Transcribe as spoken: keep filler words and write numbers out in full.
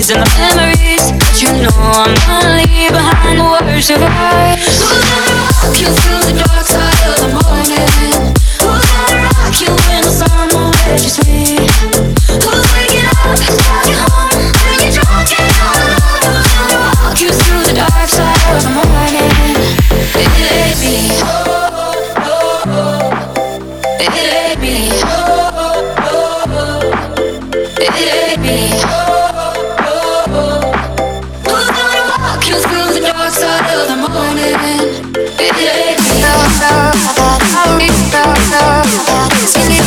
dreams and the memories, but you know I'm gonna leave behind the worst of us. Who's gonna rock you through the dark side of the morning? Who's gonna rock you when the sun won't let you sleep? Who's waking up, take you home when you're drunk and all alone? Who's gonna rock you through the dark side of the morning? It ain't me. It ain't me. It ain't me. Who's gonna walk you through the dark side of the morning? It ain't me.